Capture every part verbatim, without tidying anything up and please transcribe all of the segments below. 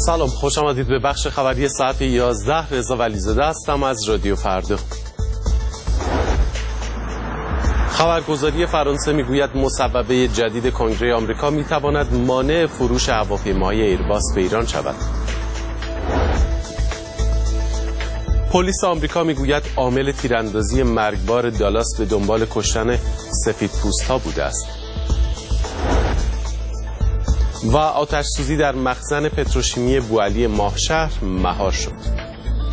سلام، خوش آمدید به بخش خبری ساعت یازده. رضا ولیزاده هستم از رادیو فردا. خبرگزاری فرانسه میگوید مصوبه جدید کنگره آمریکا میتواند مانع فروش هواپیماهای ایرباس به ایران شود. پلیس آمریکا میگوید عامل تیراندازی مرگبار دالاس به دنبال کشتن سفیدپوست‌ها بوده است. و آتش سوزی در مخزن پتروشیمی بوعلی ماهشهر مهار شد.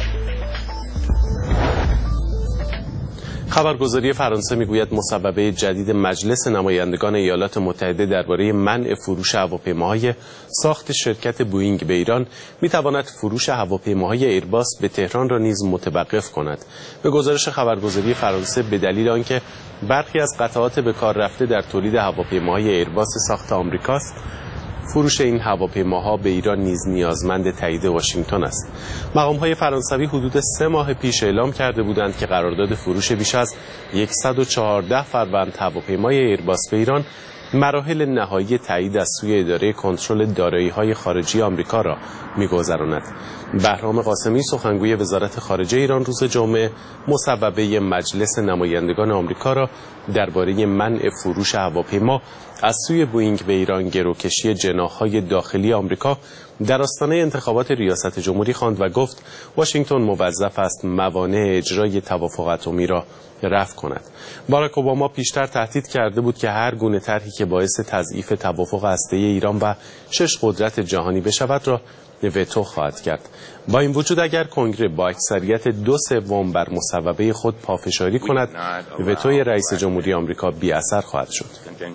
خبرگزاری فرانسه میگوید مصوبه جدید مجلس نمایندگان ایالات متحده درباره منع فروش هواپیماهای ساخت شرکت بوئینگ به ایران میتواند فروش هواپیماهای ایرباس به تهران را نیز متوقف کند. به گزارش خبرگزاری فرانسه به دلیل آنکه برخی از قطعات به کار رفته در تولید هواپیماهای ایرباس ساخت آمریکاست، فروش این هواپیماها به ایران نیز نیازمند تایید واشنگتن است. مقام‌های فرانسوی حدود سه ماه پیش اعلام کرده بودند که قرارداد فروش بیش از صد و چهارده فروند هواپیمای ایرباس به ایران مراحل نهایی تایید از سوی اداره کنترل دارایی‌های خارجی آمریکا را می‌گذراند. بهرام قاسمی سخنگوی وزارت خارجه ایران روز جمعه مصوبه مجلس نمایندگان آمریکا را درباره منع فروش هواپیما از سوی بوئینگ به ایران گروکشی جناح‌های داخلی آمریکا در آستانه انتخابات ریاست جمهوری خواند و گفت واشنگتن موظف است موانع اجرای توافق اتمی را رفع کند. باراک اوباما پیشتر تهدید کرده بود که هر گونه طرحی که باعث تضعیف توافق هسته‌ای ایران و شش قدرت جهانی بشود را وتو خواهد کرد. با این وجود اگر کنگره با اکثریت دو سوم بر مصوبه خود پافشاری کند، وتوی رئیس جمهوری آمریکا بی اثر خواهد شد.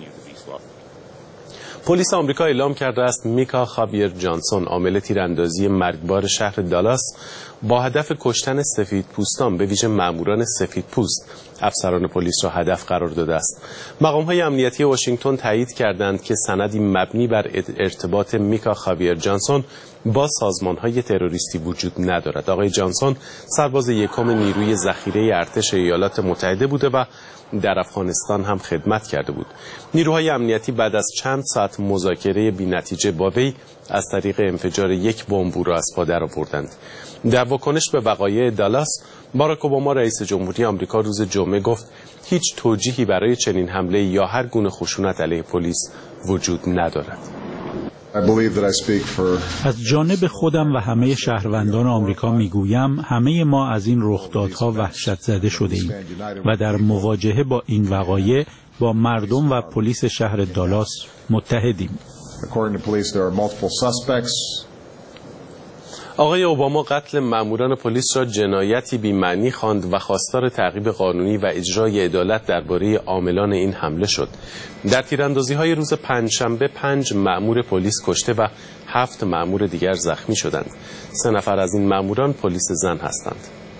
پلیس آمریکا اعلام کرده است میکا خاویر جانسون، عامل تیراندازی مرگبار شهر دالاس، با هدف کشتن سفیدپوستان به ویژه ماموران سفیدپوست افسران پلیس را هدف قرار داده است. مقام‌های امنیتی واشنگتن تایید کردند که سندی مبنی بر ارتباط میکا خاویر جانسون با سازمان‌های تروریستی وجود ندارد. آقای جانسون سرباز یکم نیروی ذخیره ارتش ایالات متحده بوده و در افغانستان هم خدمت کرده بود. نیروهای امنیتی بعد از چند ساعت مذاکره بی‌نتیجه با وی از طریق انفجار یک بمب را از پا درآوردند. در واکنش به وقایع دالاس، باراک اوباما رئیس جمهوری آمریکا روز جمعه گفت هیچ توجیهی برای چنین حمله یا هر گونه خشونت علیه پلیس وجود ندارد. از جانب خودم و همه شهروندان آمریکا میگویم همه ما از این رخدادها وحشت زده شده ایم و در مواجهه با این وقایع با مردم و پلیس شهر دالاس متحدیم. آقای اوباما قتل ماموران پلیس را جنایتی بی‌معنی خواند و خواستار تعقیب قانونی و اجرای عدالت درباره عاملان این حمله شد. در تیراندازی‌های روز پنجشنبه پنج مأمور پلیس کشته و هفت مأمور دیگر زخمی شدند. سه نفر از این مأموران پلیس زن هستند.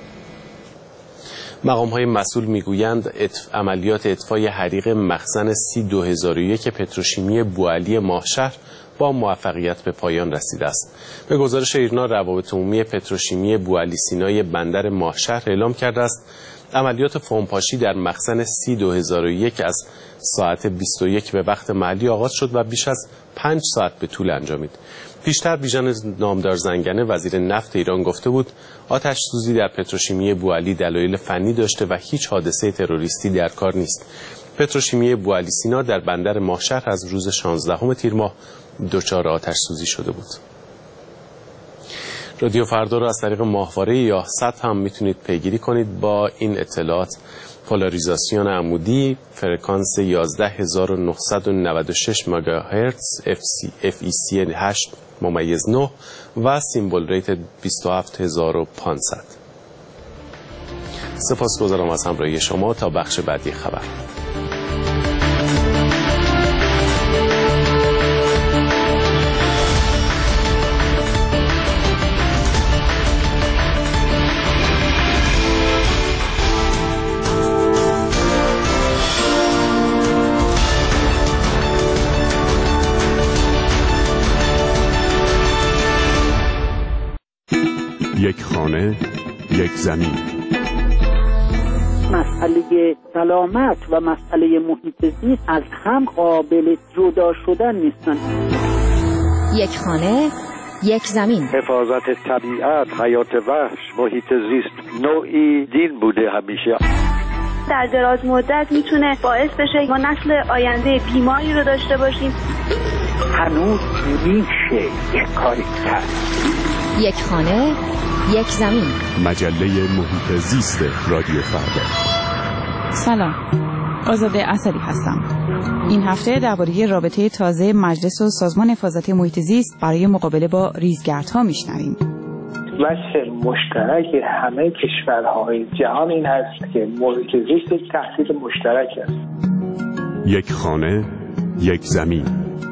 مقام‌های مسئول میگویند اطف... عملیات اطفای حریق مخزن سی دو هزار و یک پتروشیمی بوعلی ماهشهر با موفقیت به پایان رسیده است. به گزارش ایرنا، روابط عمومی پتروشیمی بوعلی سینای بندر ماهشهر اعلام کرده است عملیات فومپاشی در مخزن سی دو هزار و یک از ساعت بیست و یک به وقت محلی آغاز شد و بیش از پنج ساعت به طول انجامید. پیشتر بیژن نامدار زنگنه وزیر نفت ایران گفته بود آتش سوزی در پتروشیمی بوعلی دلایل فنی داشته و هیچ حادثه تروریستی در کار نیست. پتروشیمی بوعلی سینا در بندر ماهشهر از روز شانزدهم تیر ماه دچار آتش سوزی شده بود. رادیو فردا را از طریق ماهواره یا سات هم میتونید پیگیری کنید. با این اطلاعات پولاریزاسیون عمودی فرکانس یازده هزار و نهصد و نود و شش مگاهرتز، اف ای سی هشت ممیز نه و سیمبل ریت بیست و هفت هزار و پانصد. سپاسگزارم از همراهی شما. تا بخش بعدی خبر. یک خانه، یک زمین. مسئله سلامت و مسئله محیط زیست از هم قابل جدا شدن نیستن. یک خانه، یک زمین. حفاظت طبیعت، حیات وحش، محیط زیست نوعی دین بوده همیشه. در دراز مدت میتونه باعث بشه ما نسل آینده بیماری رو داشته باشیم. هنوز میشه یک کاری کرد. یک خانه، یک زمین. مجله محیط زیست رادیو فردا. سلام، آزاده اسدی هستم. این هفته درباره رابطه تازه مجلس و سازمان حفاظت محیط زیست برای مقابله با ریزگردها میشنویم. وجه مشترک همه کشورهای جهان این هست که محیط زیست یک تهدید مشترک است. یک خانه، یک زمین.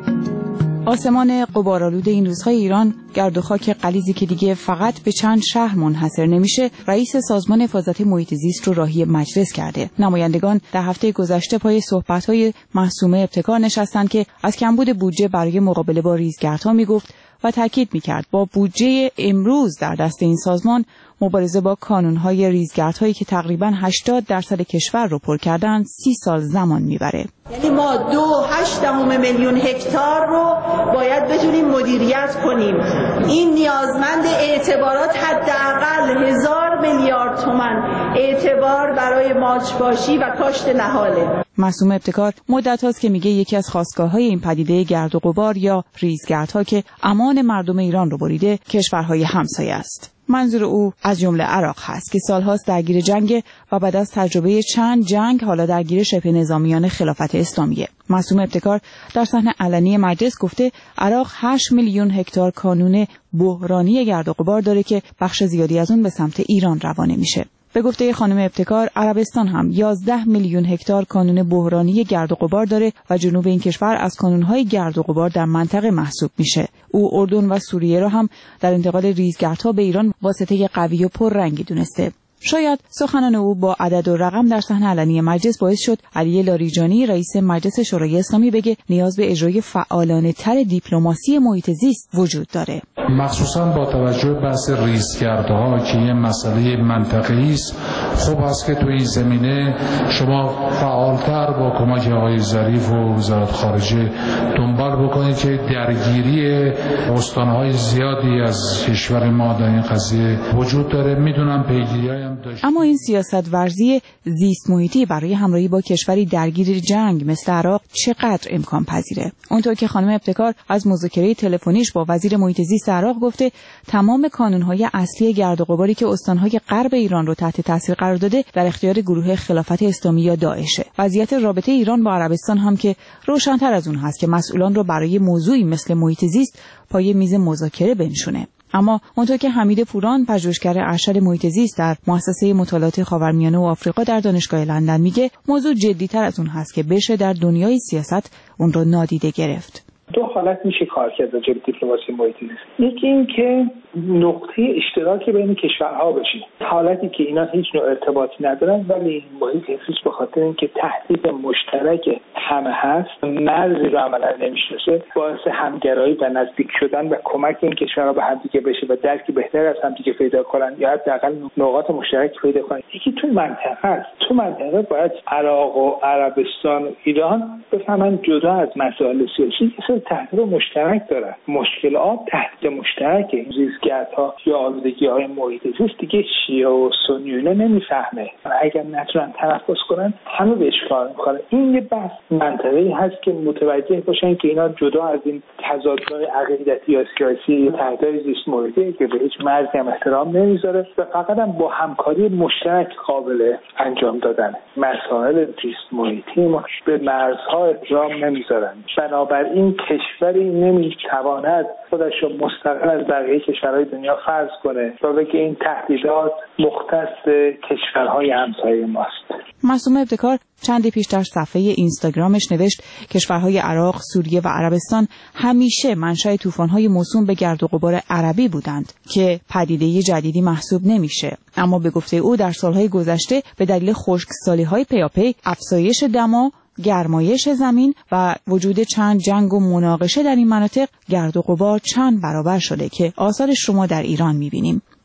آسمان غبارآلود این روزهای ایران، گرد و خاک غلیظی که دیگه فقط به چند شهر منحصر نمیشه، رئیس سازمان حفاظت محیط زیست رو راهی مجلس کرده. نمایندگان در هفته گذشته پای صحبت‌های معصومه ابتکار نشستند که از کمبود بودجه برای مقابله با ریزگردها میگفت و تاکید میکرد با بودجه امروز در دست این سازمان مبارزه با کانونهای ریزگردهایی که تقریباً هشتاد درصد کشور رو پر کردن سی سال زمان میبره. یعنی ما دو هشت دهم میلیون هکتار رو باید بتونیم مدیریت کنیم. این نیازمند اعتبارات حداقل هزار میلیارد تومان اعتبار برای ماچ‌باشی و کاشت نهاله. معصومه ابتکار مدت هاست که میگه یکی از خاستگاه‌های این پدیده گرد و غبار یا ریزگردها که امان مردم ایران رو بریده کشورهای همسایه است. منظور او از جمله عراق هست که سالهاست درگیر جنگ و بعد از تجربه چند جنگ حالا درگیر شبه نظامیان خلافت اسلامیه. معصومه ابتکار در صحنه علنی مجلس گفته عراق هشت میلیون هکتار کانون بحرانی گرد و غبار داره که بخش زیادی از اون به سمت ایران روانه میشه. به گفته خانم ابتکار عربستان هم یازده میلیون هکتار کانون بحرانی گرد و غبار داره و جنوب این کشور از کانونهای گرد و غبار در منطقه محسوب میشه. او اردن و سوریه را هم در انتقال ریزگردها به ایران واسطه قوی و پررنگی دونسته. شاید سخنان او با عدد و رقم در صحنه علنی مجلس باعث شد علی لاریجانی رئیس مجلس شورای اسلامی بگه نیاز به اجرای فعالانه تر دیپلماسی محیط زیست وجود داره. مخصوصا با توجه به بحث ریزگردها که یه مسئله منطقه‌ای است، خوب است که تو این زمینه شما فعالتر با کمک آقای ظریف و وزارت خارجه دنبال بکنید که درگیری استان‌های زیادی از کشور ما در این قضیه وجود داره. میدونم پیگیری اما این سیاست ورزی زیست محیطی برای همراهی با کشوری درگیر جنگ مثل عراق چقدر امکان پذیره؟ اونطور که خانم ابتکار از مذاکره تلفنیش با وزیر محیط زیست عراق گفته تمام کانونهای اصلی گرد و غباری که استانهای غرب ایران رو تحت تاثیر قرار داده در اختیار گروه خلافت اسلامی یا داعشه. وضعیت رابطه ایران با عربستان هم که روشن‌تر از اون هست که مسئولان رو برای موضوعی مثل محیط زیست پای میز مذاکره بنشونه. اما اونطور که حمید پوران پژوهشگر ارشد محیط زیست در مؤسسه مطالعات خاورمیانه و آفریقا در دانشگاه لندن میگه موضوع جدی‌تر از اون هست که بشه در دنیای سیاست اون رو نادیده گرفت. دو حالت میشه کار کرد راجع به دیپلماسی محیط زیست. یکی این که نقطه اشتراکی بین کشورها بشه، حالتی که اینا هیچ نوع ارتباطی ندارن ولی محیط زیست به خاطر اینکه تهدید مشترک همه هست، مرزی رو عملا نمیشناسه، باعث همگرایی و نزدیک شدن و کمک این کشورها به همدیگه بشه و درکی بهتر از همدیگه پیدا کنن یا حداقل نقاط مشترک پیدا کنن. یکی تو منطقه است. تو منطقه باید عراق و عربستان و ایران بفهمن جدا از مسائل سیاسی که تهدید مشترک دارن. مشکل آب تهدید مشترکه. ریزگردها یا آلودگی‌های محیط زیست دیگه شیعه و سنی اینا نمیفهمه. اگر نتونن تنفس کنن همه بهش کار میکنه. این یه بحث منطقه‌ای هست که متوجه باشن که اینا جدا از این تضادهای عقیدتی یا سیاسی تهدید زیست محیطی که به هیچ مرزی هم احترام نمیذاره و فقط هم با همکاری مشترک قابل انجام دادن. مسائل زیست محیطی ما به مرزها احترام نمیذارن. بنابراین کشوری نمیتواند خودش رو مستقل از بقیه کشورهای دنیا فرض کنه و بگه این تهدیدات مختص کشورهای همسایه ماست. معصومه ابتکار چندی پیش در صفحه اینستاگرامش نوشت کشورهای عراق، سوریه و عربستان همیشه منشأ طوفان‌های موسوم به گرد و غبار عربی بودند که پدیده جدیدی محسوب نمیشه. اما به گفته او در سالهای گذشته به دلیل خشکسالی‌های پیاپی، افزایش دما، گرمایش زمین و وجود چند جنگ و مناقشه در این مناطق گرد و غبار چند برابر شده که آثارش رو ما در ایران می‌بینیم.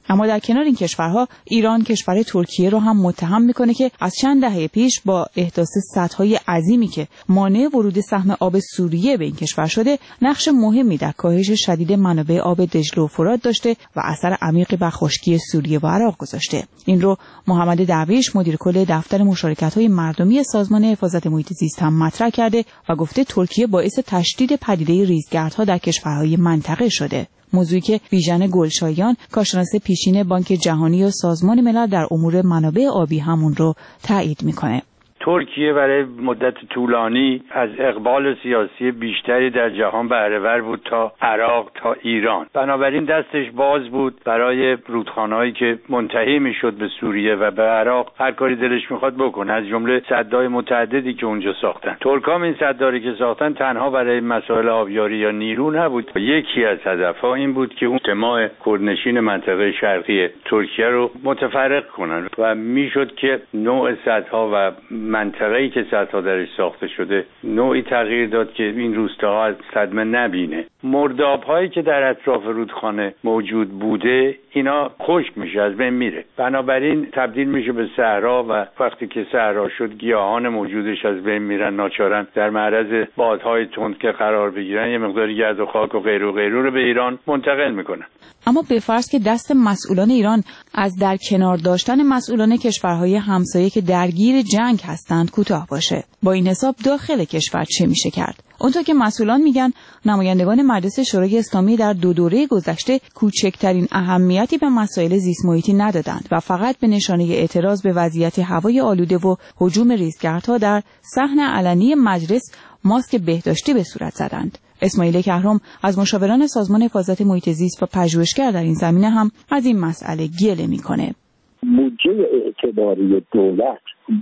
اما در کنار این کشورها ایران کشور ترکیه رو هم متهم میکنه که از چند دهه پیش با احداث سدهای عظیمی که مانع ورود سهم آب سوریه به این کشور شده نقش مهمی در کاهش شدید منابع آب دجله و فرات داشته و اثر عمیقی بر خشکی سوریه و عراق گذاشته. این رو محمد درویش مدیر کل دفتر مشارکت‌های مردمی سازمان حفاظت محیط زیست هم مطرح کرده و گفته ترکیه باعث تشدید پدیده ریزگردها در کشورهای منطقه شده. موضوعی که بیژن گلشایان کارشناس پیشین بانک جهانی و سازمان ملل در امور منابع آبی همون رو تایید میکنه. ترکیه برای مدت طولانی از اقبال سیاسی بیشتری در جهان بهره‌ور بود تا عراق تا ایران. بنابراین دستش باز بود برای رودخانه‌هایی که منتهی میشد به سوریه و به عراق هر کاری دلش میخواد بکنه، از جمله سدهای متعددی که اونجا ساختن. ترکام این سداری که ساختن تنها برای مسائل آبیاری یا نیرو نبود. یکی از هدفها این بود که اون اجتماع کردنشین منطقه شرقی ترکیه رو متفرق کنن و میشد که نوع سدها و منطقه‌ای که سدها درش ساخته شده نوعی تغییر داد که این روستاها از صدمه نبینه. مرداب‌هایی که در اطراف رودخانه موجود بوده اینا خشک میشه، از بین میره، بنابراین تبدیل میشه به صحرا و وقتی که صحرا شد گیاهان موجودش از بین میرن، ناچارن در معرض بادهای تند که قرار بگیرن یه مقداری گرد و خاک و غیر و غیره رو به ایران منتقل میکنن. اما به فرض که دست مسئولان ایران از در کنار داشتن مسئولان کشورهای همسایه که درگیر جنگ هستند کوتاه باشه، با این حساب داخل کشور چه میشه کرد؟ اونطور که مسئولان میگن نمایندگان مجلس شورای اسلامی در دو دوره گذشته کوچکترین اهمیتی به مسائل زیست محیطی ندادند و فقط به نشانه اعتراض به وضعیت هوای آلوده و هجوم ریزگردها در صحن علنی مجلس ماسک بهداشتی به صورت زدند. اسماعیل کهرم از مشاوران سازمان حفاظت محیط زیست و پژوهشگر در این زمینه هم از این مسئله گله میکنه. بودجه اعتباری دولت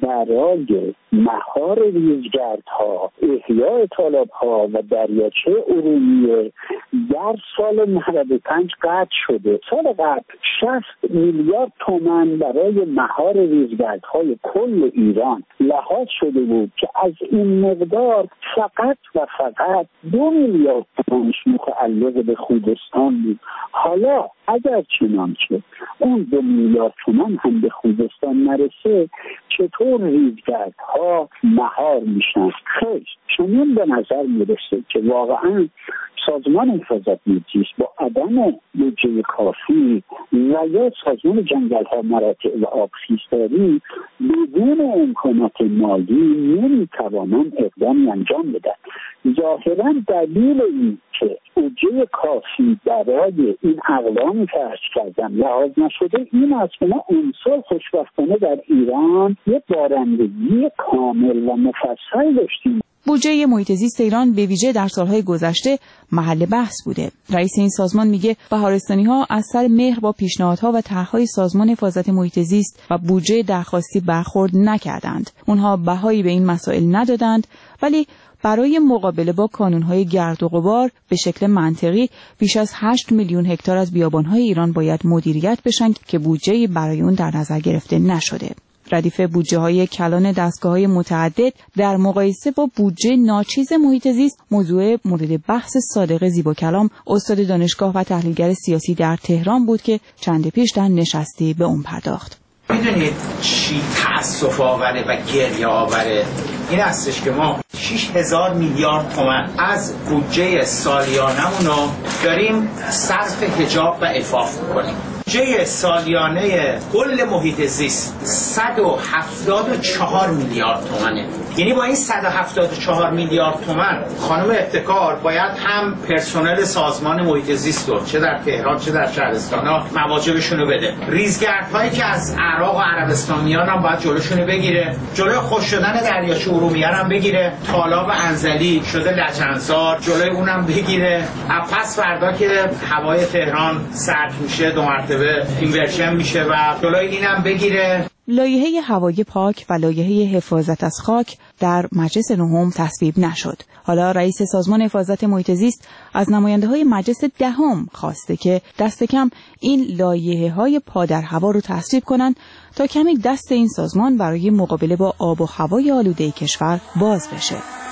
برای مهار ریزگردها، احیاء تالاب‌ها و دریاچه ارومیه در سال نود و پنج قطع شده. سال قبل شصت میلیارد تومان برای مهار ریزگردهای کل ایران لحاظ شده بود که از این مقدار فقط و فقط دو میلیارد تومانش متعلق به خوزستان بود. حالا اگر چنانچه اون دو میلیارد تومان هم به خوزستان نرسه چطور ریزگردها مهار میشن؟ خیلی چنین به نظر میرسه که واقعا سازمان حفاظت محیط زیست با عدم بودجه کافی و یا سازمان جنگل ها مراتع و آبخیزداری بدون امکانات مالی نمیتوانند اقدامی انجام بدن. ظاهرا دلیل این که بودجه کافی برای این اقدامی که عرض کردم لحاظ نشده این است که ما امسال خوشبختانه در ایران یک بارندگی کامل و مفصل داشتیم. بودجه محیط زیست ایران به ویژه در سالهای گذشته محل بحث بوده. رئیس این سازمان میگه بهارستانی‌ها از سر مهر با پیشنهادها و طرح‌های سازمان حفاظت محیط زیست و بودجه درخواستی برخورد نکردند. اونها بهایی به این مسائل ندادند، ولی برای مقابله با کانون‌های گرد و غبار به شکل منطقی بیش از هشت میلیون هکتار از بیابان‌های ایران باید مدیریت بشن که بودجه‌ای برای اون در نظر گرفته نشده. ردیف بودجه‌های کلان دستگاه‌های متعدد در مقایسه با بودجه ناچیز محیط زیست موضوع مورد بحث صادق زیباکلام استاد دانشگاه و تحلیلگر سیاسی در تهران بود که چند پیش در نشستی به اون پرداخت. میدونید چی تأسف آوره و گریه آوره؟ این هستش که ما شش هزار میلیارد تومان از بودجه سالیانمون رو داریم صرف حجاب و عفاف میکنیم. بودجه سالیانه کل محیط زیست صد و هفتاد و چهار میلیارد تومانه. یعنی با این صد و هفتاد و چهار میلیارد تومان خانم ابتکار باید هم پرسنل سازمان محیط زیست رو چه در تهران چه در شهرستان‌ها مواجبشون رو بده. ریزگردهایی که از عراق و عربستان میان هم باید جلوشون بگیره. جلوی خشک شدن دریاچه ارومیه هم بگیره. تالاب انزلی شده لجنزار جلوی اونم بگیره. پس فردا که هوای تهران سرد میشه دو مرتبه اینورشن میشه و جلوی اینم بگیره. لایحه هوای پاک و لایحه حفاظت از خاک در مجلس نهم تصویب نشد. حالا رئیس سازمان حفاظت محیط زیست از نماینده‌های مجلس دهم خواسته که دست کم این لایحه‌های پا در هوا رو تصویب کنند تا کمی دست این سازمان برای مقابله با آب و هوای آلوده کشور باز بشه.